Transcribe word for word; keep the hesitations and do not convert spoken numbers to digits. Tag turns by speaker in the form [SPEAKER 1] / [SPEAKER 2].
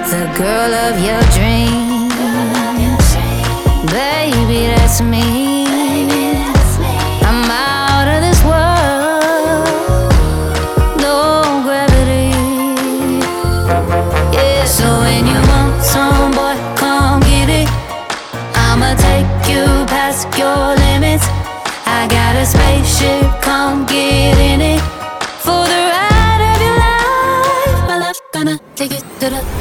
[SPEAKER 1] the girl of your dreams. Baby, that's me. I'm out of this world, no gravity. Yeah, so when you want some, boy, come get it. I'ma take you past your limits. I got a spaceship, come get in it. For the ride of your life, my love gonna take you to the